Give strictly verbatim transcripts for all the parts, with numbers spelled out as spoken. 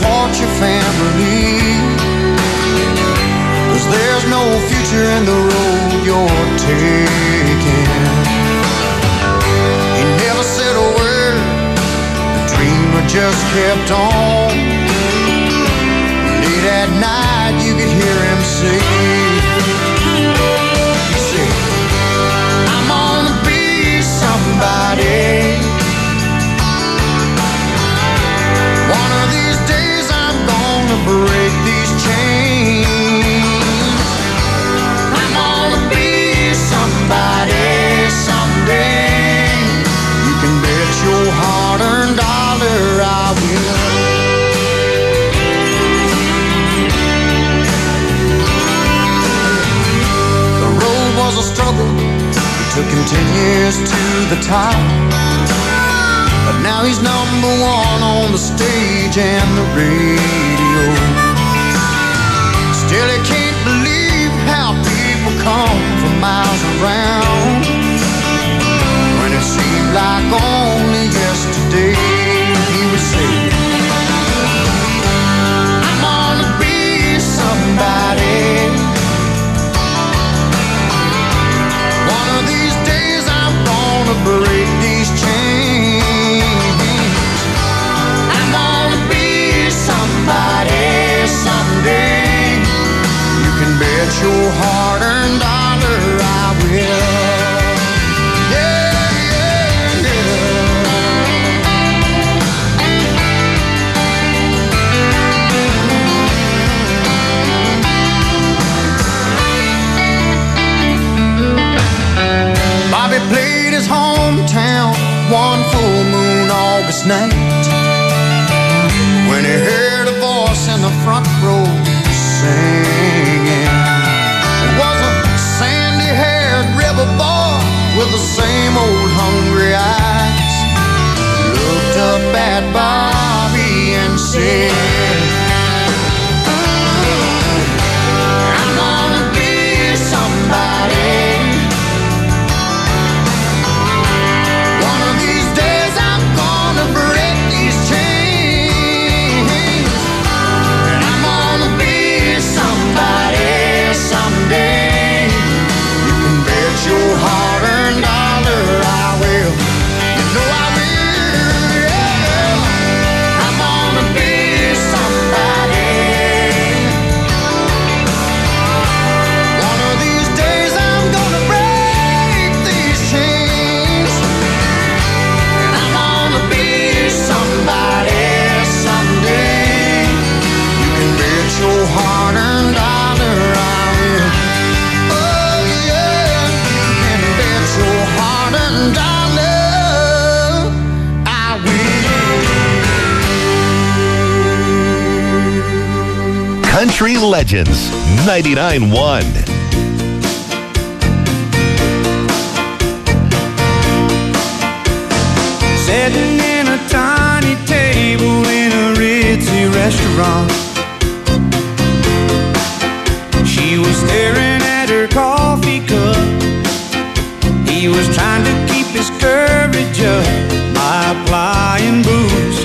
support your family, 'cause there's no future in the road you're taking. He never said a word, the dreamer just kept on. Late at night you could hear him say, he said, I'm gonna be somebody. One of these days I'm gonna break these chains. I'm gonna be somebody someday. You can bet your hard-earned dollar I will. The road was a struggle. It took him ten years to the top. But now he's number one on the stage and the radio. Still he can't believe how people come from miles around, when it seemed like only yesterday he would say, I'm gonna be somebody. One of these days I'm gonna break these chains. Somebody someday. You can bet your hard-earned dollar I will. Yeah, yeah, yeah. Bobby played his hometown one full moon August night, when he heard a voice in the front row singing. It was a sandy-haired river boy with the same old hungry eyes. Looked up at Bobby and said, I'm gonna be somebody. One of these days I'm gonna break these chains. Someday, you can bet your hard-earned dollar I will. You know I will, yeah. I'm gonna be somebody. One of these days I'm gonna break these chains, and I'm gonna be somebody someday. You can bet your hard-earned dollar. Country Legends ninety-nine point one. Sitting in a tiny table in a ritzy restaurant, she was staring at her coffee cup. He was trying to keep his courage up by applying booze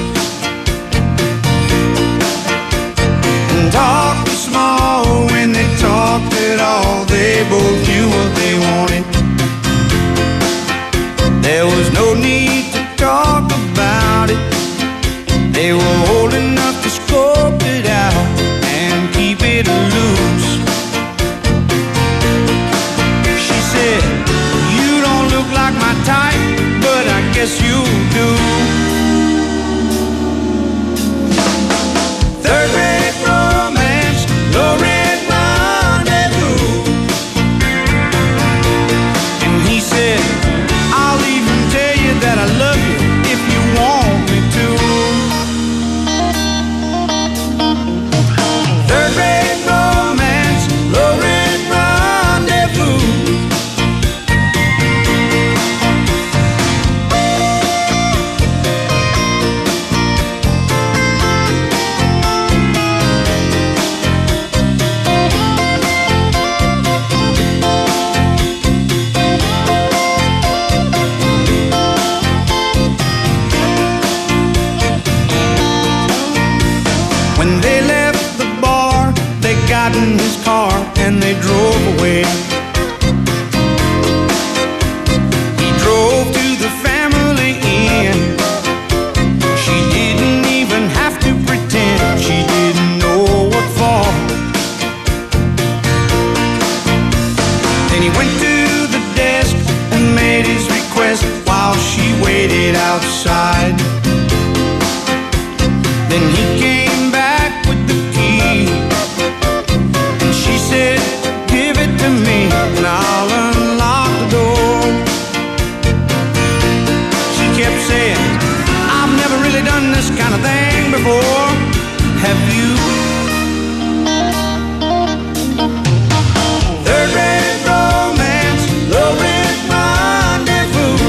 and talking small when they talked at all. They both knew what they wanted. There was no need to talk about it. They were old enough to scope it out. When they left the bar, they got in his car and they drove away. He drove to the family inn. She didn't even have to pretend she didn't know what for. Then he went to the desk and made his request while she waited outside. Then he came back with the key, and she said, give it to me and I'll unlock the door. She kept saying, I've never really done this kind of thing before. Have you? Third rate romance, low rent rendezvous.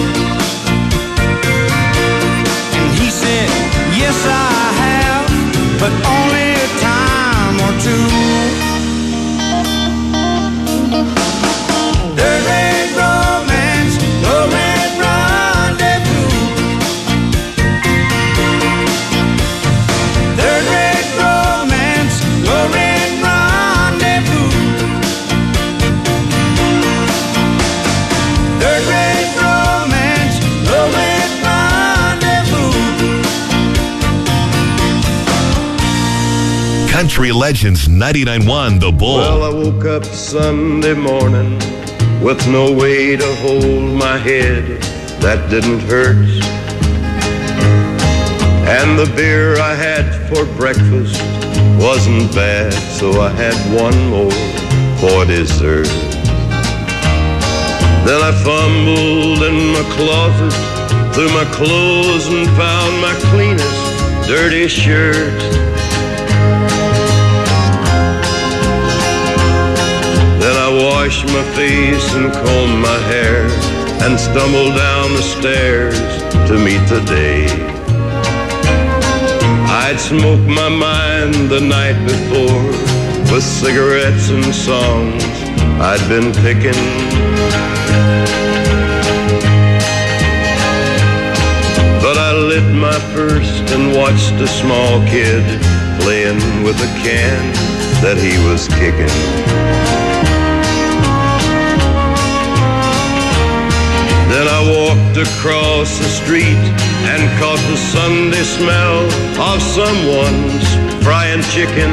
And he said, yes I have, but only a time or two. Third rate romance, low rent rendezvous. Third rate romance, low rent rendezvous. Third rate romance, low rent rendezvous. Country Legends ninety-nine point one The Bull. Well, I woke up Sunday morning with no way to hold my head that didn't hurt. And the beer I had for breakfast wasn't bad, so I had one more for dessert. Then I fumbled in my closet through my clothes and found my cleanest dirty shirt. Then I washed my face and combed my hair and stumbled down the stairs to meet the day. I'd smoked my mind the night before with cigarettes and songs I'd been picking. But I lit my first and watched a small kid playing with a can that he was kicking. Then I walked across the street and caught the Sunday smell of someone's frying chicken.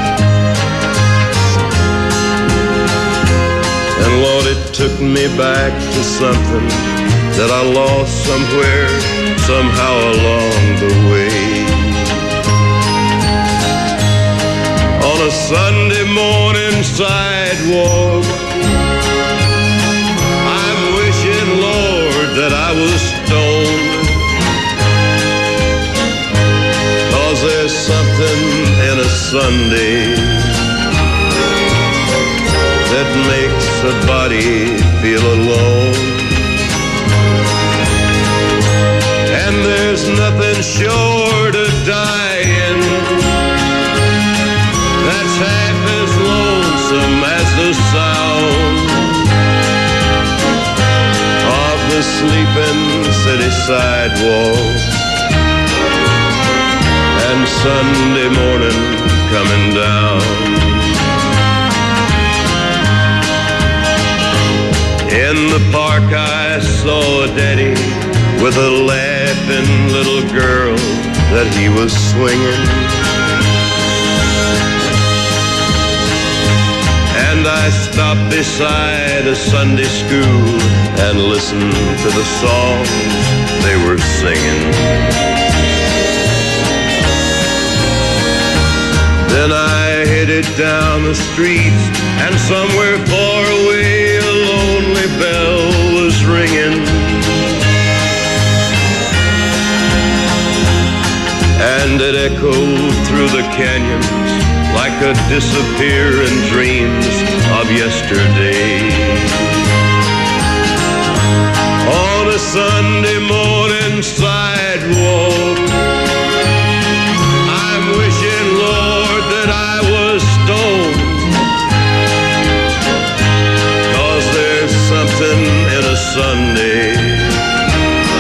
And Lord, it took me back to something that I lost somewhere, somehow along the way. On a Sunday morning sidewalk, Lord, that I was stoned, 'cause there's something in a Sunday that makes a body feel alone. And there's nothing short of dying that's half as lonesome as the sound the sleeping city sidewalk and Sunday morning coming down. In the park I saw a daddy with a laughing little girl that he was swinging. And I stopped beside a Sunday school and listened to the songs they were singing. Then I headed down the street, and somewhere far away a lonely bell was ringing. And it echoed through the canyons like a disappearing dreams of yesterday. On a Sunday morning sidewalk, I'm wishing, Lord, that I was stoned, 'cause there's something in a Sunday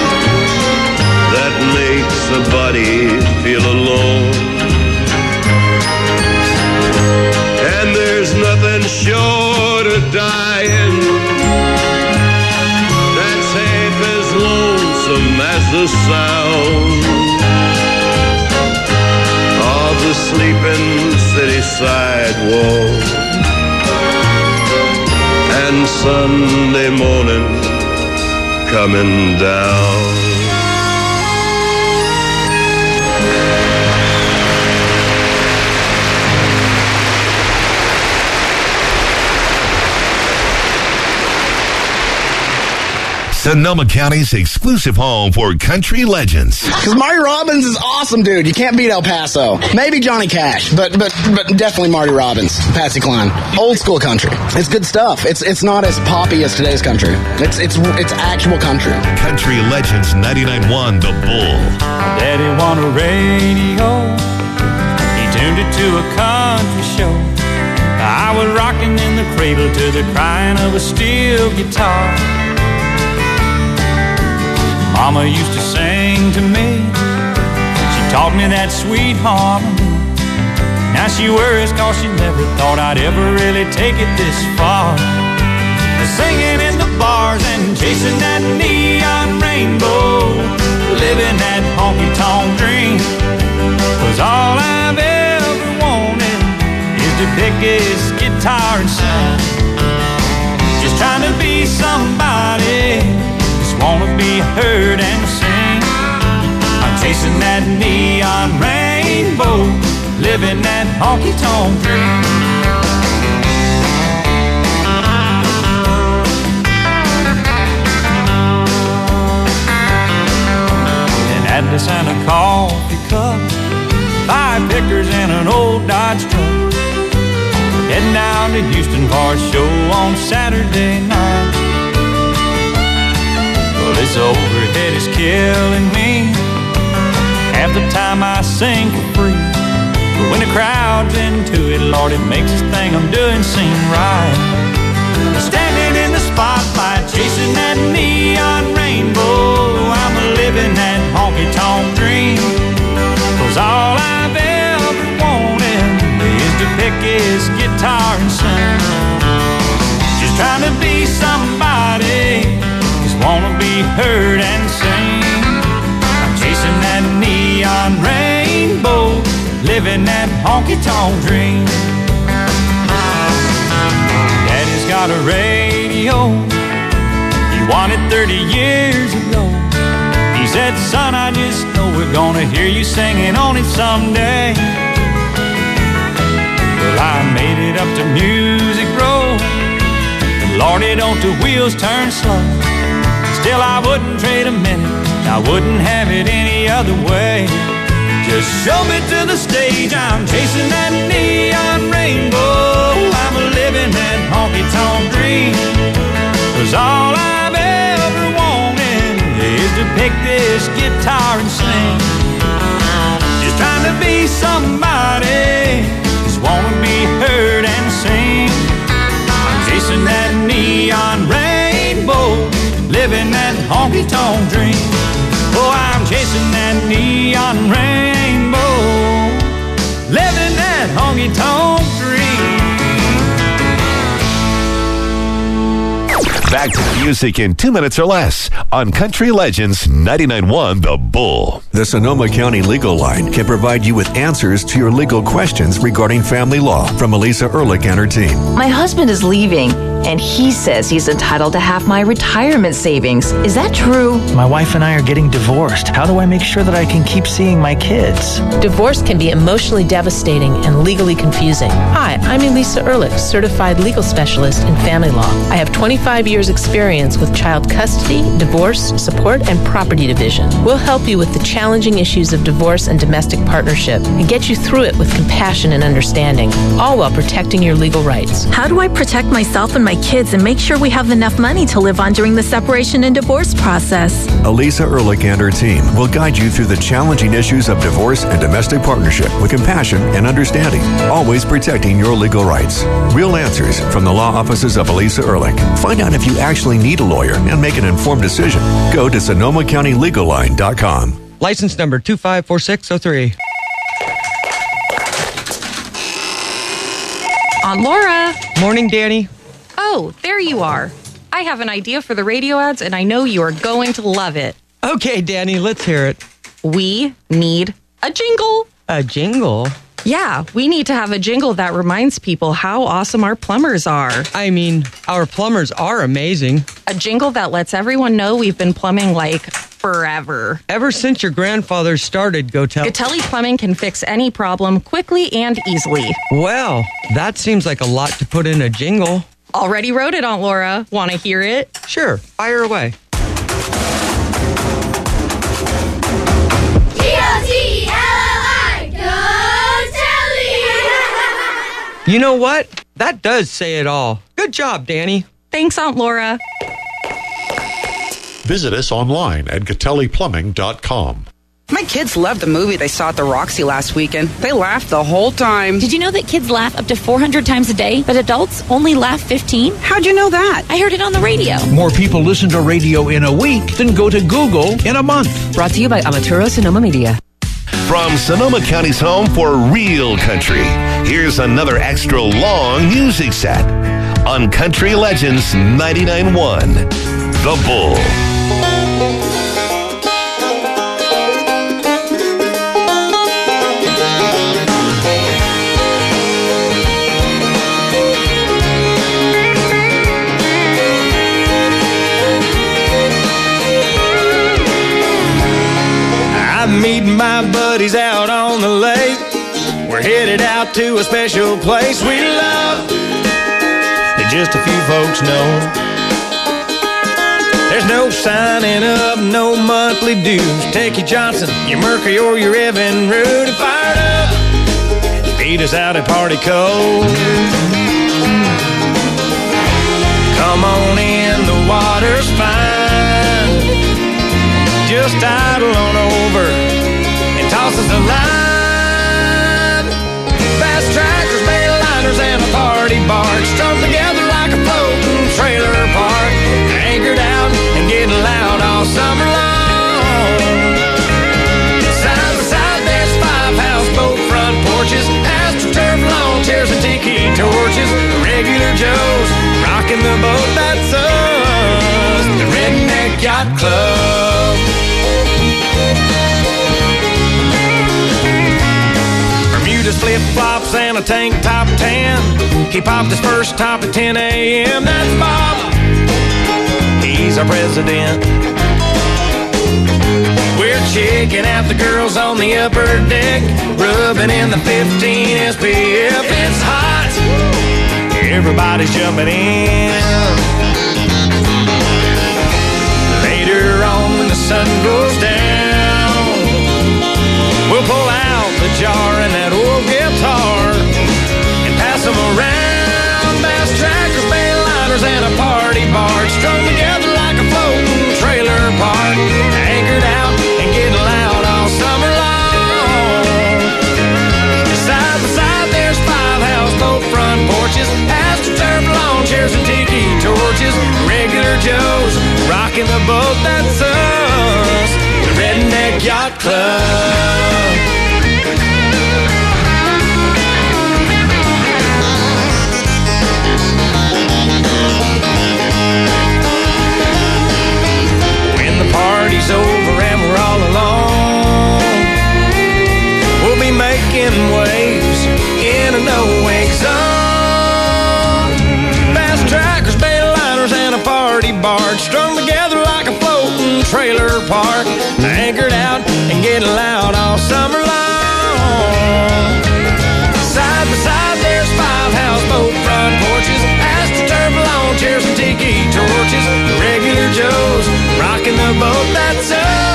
that makes a body feel alone. the sound of the sleeping city sidewalk. And Sunday morning coming down. Sonoma County's exclusive home for country legends. Because Marty Robbins is awesome, dude. You can't beat El Paso. Maybe Johnny Cash, but but but definitely Marty Robbins, Patsy Cline. Old school country. It's good stuff. It's it's not as poppy as today's country. It's it's it's actual country. Country Legends ninety-nine point one The Bull. Daddy won a radio. He tuned it to a country show. I was rocking in the cradle to the crying of a steel guitar. Mama used to sing to me. She taught me that sweet harmony. Now she worries cause she never thought I'd ever really take it this far. Singing in the bars and chasing that neon rainbow, living that honky-tonk dream. Cause all I've ever wanted is to pick this guitar and sing. Just trying to be somebody, wanna be heard and sing. I'm chasing that neon rainbow, living that honky-tonk dream. An Atlas and a coffee cup, five pickers and an old Dodge truck. Heading down to Houston for a show on Saturday night. Well, this overhead is killing me. Half the time I sing for free, but when the crowd's into it, Lord, it makes this thing I'm doing seem right. Standing in the spotlight, chasing that neon rainbow, I'm living that honky-tonk dream. Cause all I've ever wanted is to pick his guitar and sing. Just trying to be somebody, wanna be heard and sing. I'm chasing that neon rainbow, living that honky-tonk dream. Daddy's got a radio, he won it thirty years ago. He said, son, I just know we're gonna hear you singing on it someday. Well, I made it up to Music Row, and Lordy, don't the wheels turn slow. Still, I wouldn't trade a minute, I wouldn't have it any other way. Just show me to the stage, I'm chasing that neon rainbow. I'm living that honky-tonk dream. Cause all I've ever wanted is to pick this guitar and sing. Just trying to be somebody, just wanna be heard and sing. I'm chasing that neon rainbow, living that honky-tonk dream. Oh, I'm chasing that neon rainbow, living that honky-tonk dream. Back to the music in two minutes or less on Country Legends ninety-nine point one The Bull. The Sonoma County Legal Line can provide you with answers to your legal questions regarding family law from Elisa Ehrlich and her team. My husband is leaving, and he says he's entitled to half my retirement savings. Is that true? My wife and I are getting divorced. How do I make sure that I can keep seeing my kids? Divorce can be emotionally devastating and legally confusing. Hi, I'm Elisa Ehrlich, certified legal specialist in family law. I have twenty-five years experience with child custody, divorce, support, and property division. We'll help you with the challenging issues of divorce and domestic partnership and get you through it with compassion and understanding, all while protecting your legal rights. How do I protect myself and my kids and make sure we have enough money to live on during the separation and divorce process? Elisa Ehrlich and her team will guide you through the challenging issues of divorce and domestic partnership with compassion and understanding, always protecting your legal rights. Real answers from the law offices of Elisa Ehrlich. Find out if you actually need a lawyer and make an informed decision. Go to Sonoma County Legal Line dot com. License number two five four six zero three. Aunt Laura. Morning, Danny. Oh, there you are. I have an idea for the radio ads, and I know you are going to love it. Okay, Danny, let's hear it. We need a jingle. A jingle? Yeah, we need to have a jingle that reminds people how awesome our plumbers are. I mean, our plumbers are amazing. A jingle that lets everyone know we've been plumbing like forever. Ever since your grandfather started Gotelli. Gotelli Plumbing can fix any problem quickly and easily. Well, that seems like a lot to put in a jingle. Already wrote it, Aunt Laura. Want to hear it? Sure, fire away. You know what? That does say it all. Good job, Danny. Thanks, Aunt Laura. Visit us online at Gotelli Plumbing dot com. My kids loved the movie they saw at the Roxy last weekend. They laughed the whole time. Did you know that kids laugh up to four hundred times a day, but adults only laugh fifteen? How'd you know that? I heard it on the radio. More people listen to radio in a week than go to Google in a month. Brought to you by Amaturo Sonoma Media. From Sonoma County's home for real country, here's another extra long music set on Country Legends ninety-nine point one, The Bull. I'm meeting my buddies out on the lake. We're headed out to a special place we love that just a few folks know. There's no signing up, no monthly dues. Take your Johnson, your Mercury, or your Evan Root and fired up. Beat us out at Party Cove. Come on in, the water's fine. Just idle on over and toss us a line. Fast tractors, bail liners, and a party barge strung together like a floating trailer park. Anchored out and getting loud all summer long. Side by side, there's five houseboat front porches, astroturf lawn chairs and tiki torches. Regular Joes rocking the boat, that's us, the Redneck Yacht Club. Bermuda's flip-flops and a tank top tan. He popped his first top at ten a.m. That's Bob. He's our president. We're checking out the girls on the upper deck, rubbing in the fifteen S P F. It's hot. Everybody's jumping in. Later on when the sun goes down, we'll pull out the jar and that old guitar and pass them around. Bass trackers, bail liners, and a party barge strung together like a floating trailer park. Anchored out and getting loud all summer long. Side by side, there's five houseboat front porches, astroturf lawn chairs and tiki torches. Regular Joes rocking the boat, that's us, the Redneck Yacht Club. When the party's over and we're all alone, we'll be making waves in a no-wake zone. Fast trackers, bail liners, and a party barge strung together like a floating trailer park. Anchored out and getting loud all summer long. Side by side, there's five houseboat front porches, astroturf lawn chairs and tiki torches. Regular Joes rocking the boat, that's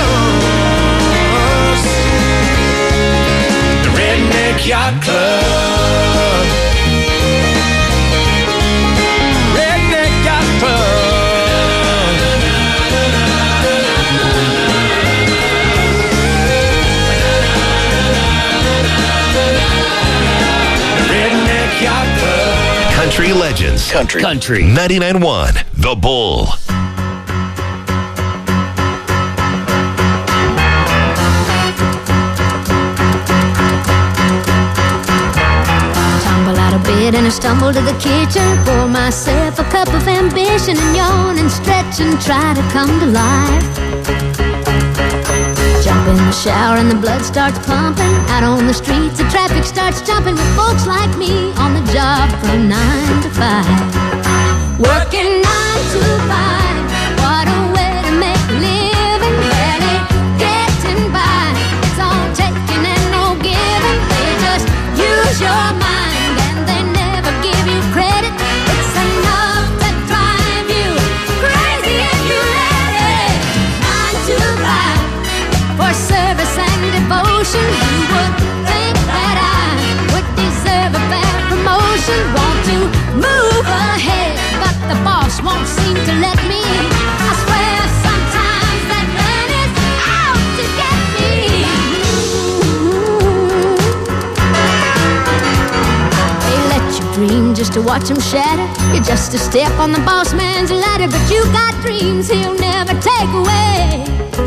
us, the Redneck Yacht Club. Redneck Yacht Club. Country Legends. Country. Country. ninety-nine point one, The Bull. Tumble out of bed and I stumble to the kitchen, pour myself a cup of ambition and yawn and stretch and try to come to life. in the shower and the blood starts pumping. Out on the streets, the traffic starts jumping with folks like me on the job from nine to five. Working nine to five, what a way to make a living. Barely getting by, it's all taking and no giving. They just use your mind and they never give you credit. It's enough to drive you crazy if you let it. Nine to five, for service and devotion. You would think that I would deserve a fair promotion. Want to move ahead, but the boss won't seem to let me. I swear sometimes that man is out to get me. They let you dream just to watch him shatter. You're just a step on the boss man's ladder, but you got dreams he'll never take away.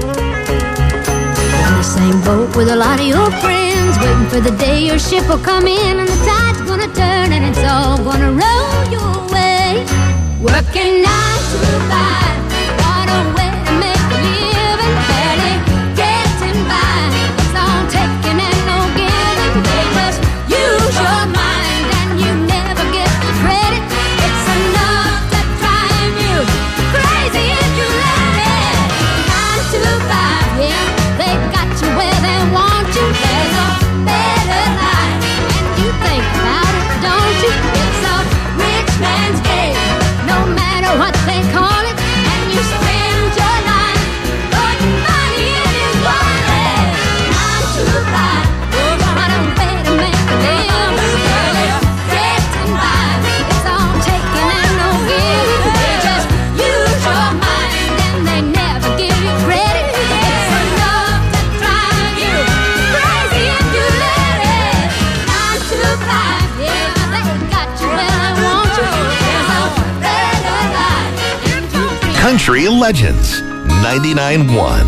In the same boat with a lot of your friends, waiting for the day your ship will come in and the tide's gonna turn and it's all gonna roll your way. Working nine to five, what a way to make a living. Barely getting by, it's all taking and no giving. They just use your mind and you never get the credit. It's enough to drive you crazy if you let it. Nine to five, yeah, they got you where they want you. There's a better life, and you think about it, don't you? It's a rich man's game, no matter what they call it. And you spend your life putting money in his wallet. Nine to five, what a way to make a living. Barely getting by, it's all taking and no giving. They just use your mind and they never give you credit. It's enough to drive you crazy if you let it. Nine to five, yeah, they got you where they want you. There's a better life if you dream. Country Legends ninety-nine point one.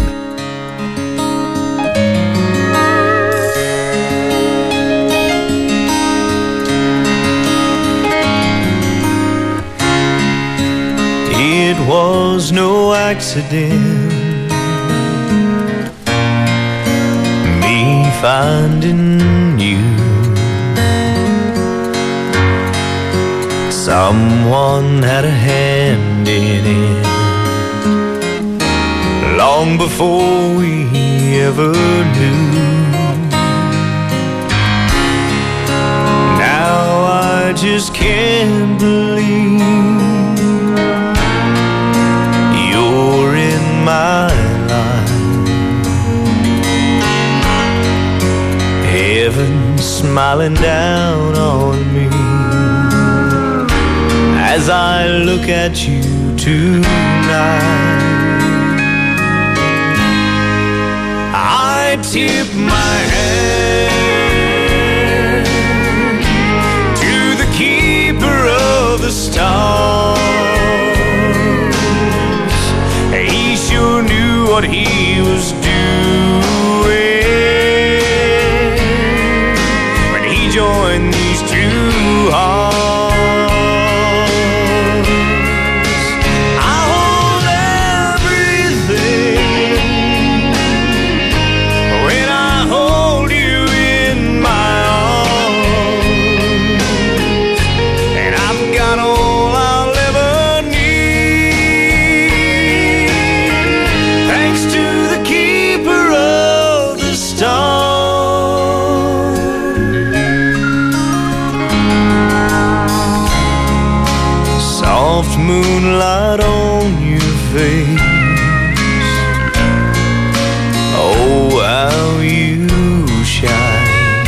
It was no accident, me finding you. Someone had a hand in it long before we ever knew. Now I just can't believe you're in my life. Heaven smiling down on me as I look at you tonight. I tip my hand to the keeper of the stars. He sure knew what he was doing when he joined these two hearts. Moonlight on your face, oh how you shine.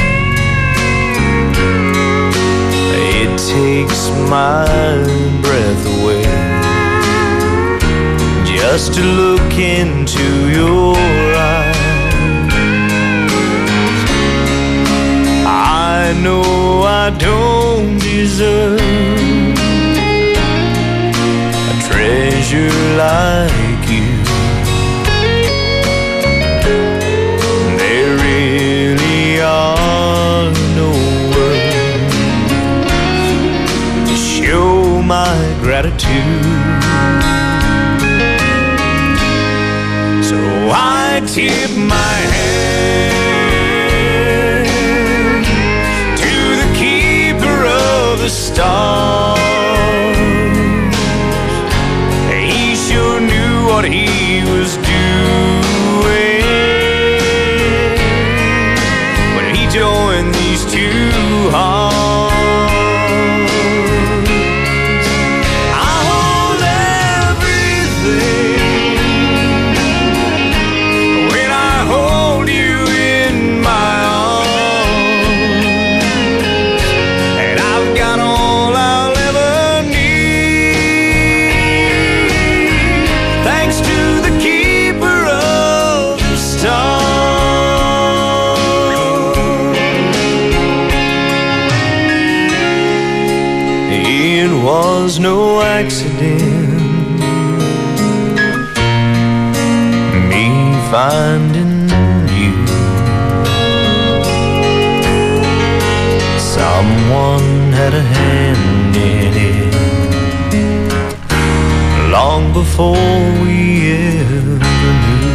It takes my breath away just to look into your eyes. I know I don't deserve treasure like you. There really are no words to show my gratitude. So I tip my hat It was no accident, me finding you. Someone had a hand in it long before we ever knew.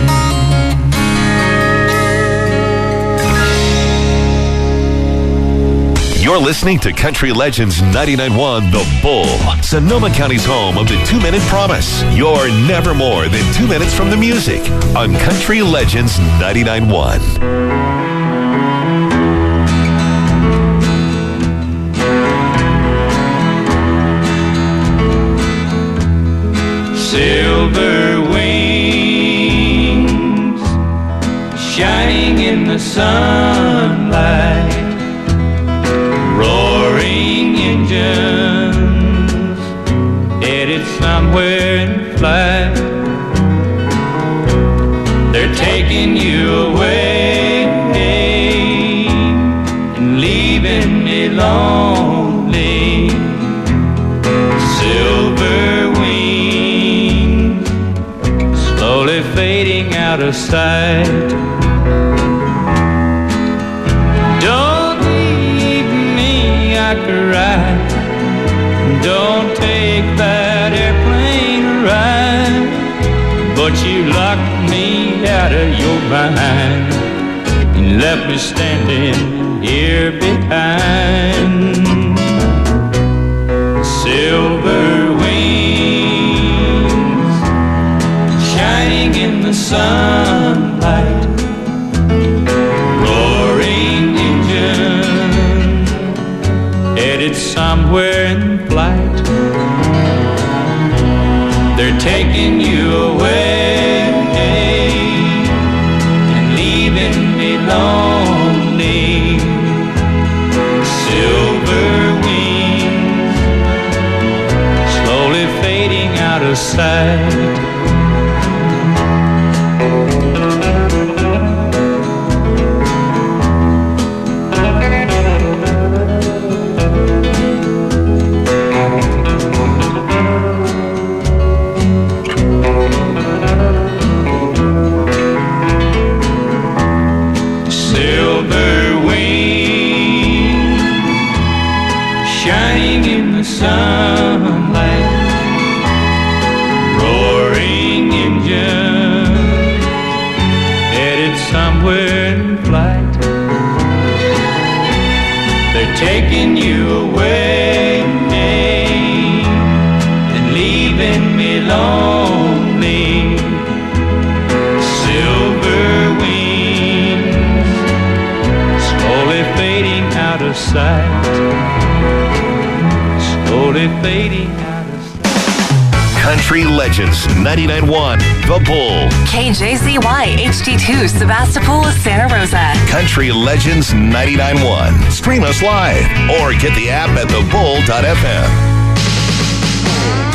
You're listening to Country Legends ninety-nine point one The Bull, Sonoma County's home of the two-minute promise. You're never more than two minutes from the music on Country Legends ninety-nine point one. Silver wings shining in the sunlight, roaring engines headed somewhere in flight. They're taking you away and leaving me lonely. Silver wings slowly fading out of sight. Ride. Don't take that airplane ride, but you locked me out of your mind and left me standing here behind. Silver wings shining in the sunlight, roaring engines headed somewhere in flight. They're taking you away and leaving me lonely. Silver wings slowly fading out of sight. Sunlight, roaring engine headed somewhere in flight. They're taking you away and leaving me lonely. Silver wings slowly fading out of sight. Fading out of Country Legends ninety-nine point one The Bull. K J Z Y H D two Sebastopol, Santa Rosa. Country Legends ninety-nine point one. Stream us live or get the app at the bull dot f m.